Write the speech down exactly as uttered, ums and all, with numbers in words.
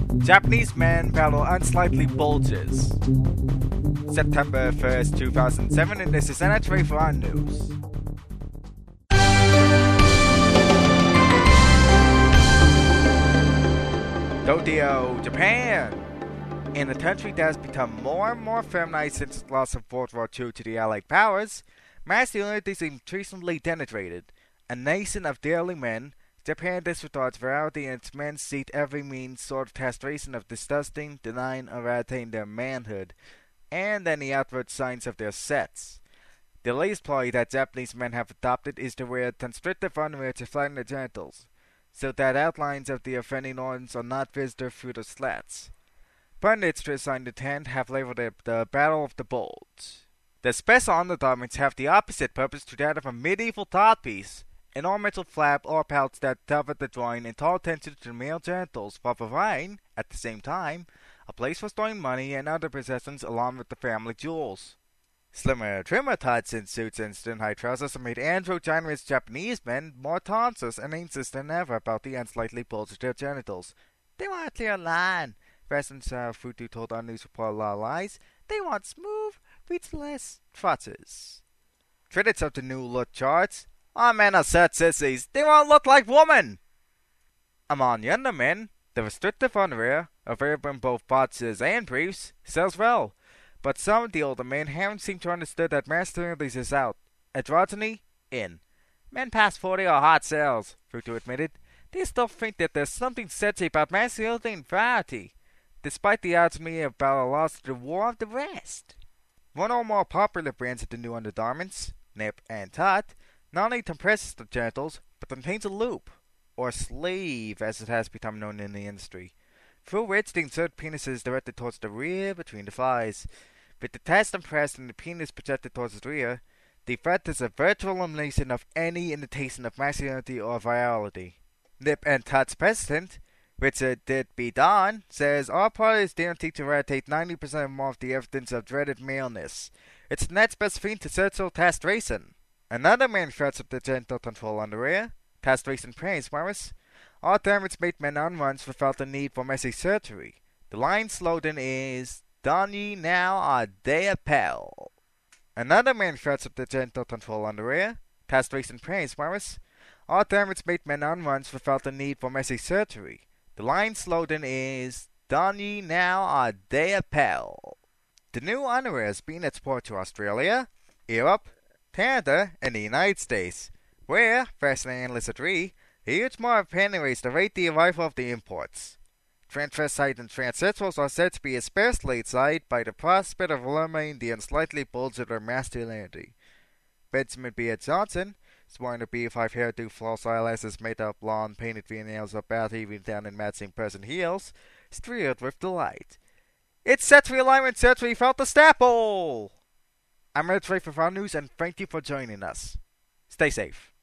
Japanese men battle unsightly bulges. September first, two thousand seven, and this is N H for our news. Tokyo, Japan! In a country that has become more and more feminized since the loss of World War Two to the Allied powers, masculinity is increasingly denigrated. A nation of daily men, Japan disregards variety in its men seek every means sort of castration of disgusting, denying or eradicating their manhood, and any outward signs of their sex. The latest ploy that Japanese men have adopted is to wear constrictive underwear to flatten their genitals, so that outlines of the offending organs are not visible through the slats. Pundits to assign the tent have labeled it the Battle of the Bulge. The special undergarments have the opposite purpose to that of a medieval toppiece, an ornamental flap or pouch that cover the groin and call attention to the male genitals while providing, at the same time, a place for storing money and other possessions along with the family jewels. Slimmer, trimmer tights in suits and skin-high trousers have made androgynous Japanese men more conscious and anxious than ever about the unsightly bulge of their genitals. They want a clear line. President uh, Futu told our news report a lot of lies. They want smooth, breathless trotters. Critics of the new look charts. Our men are such sissies. They won't look like women. Among younger men, the restrictive underwear, available in both boxers and briefs, sells well. But some of the older men haven't seemed to understand that masculinity is out. Androgyny, in. Men past forty are hot sales, Futu admitted. They still think that there's something sexy about masculinity and variety, despite the odds me about a loss to the war of the rest. One of the more popular brands of the new undergarments, Nip and Tot, not only compresses the genitals, but contains a loop, or sleeve as it has become known in the industry, through which the insert penis is directed towards the rear between the thighs. With the test compressed and the penis projected towards the rear, the effect is a virtual elimination of any indication of masculinity or virility. Nip and Tot's president, Richard Did Be Don, says our party is guaranteed to eradicate ninety percent or more of the evidence of dreaded maleness. It's the next best thing to sexual castration. Another manufacturer of the genital control underwear, castration praise virus, all damage make men on runs without the need for messy surgery. The line slogan is, "Don ye now or they appel." Another manufacturer of the genital control underwear, castration praise virus, all damage make men on runs without the need for messy surgery. The line slogan is, "Don ye now or they appel." The new underwear is being exported to Australia, Europe, Canada, and the United States, where, fashion analysts agree, a huge mob of pantyways await the arrival of the imports. Transvestites and transsexuals are said to be especially excited by the prospect of eliminating the unsightly bulge of their masculinity. Benjamin B. Johnson, sporting a B five hairdo, false eyelashes, made-up blonde, painted fingernails, or bat even down in matching person heels, is thrilled with delight. It's sexual alignment surgery without the staple! I'm Red Ray for Fun News, and thank you for joining us. Stay safe.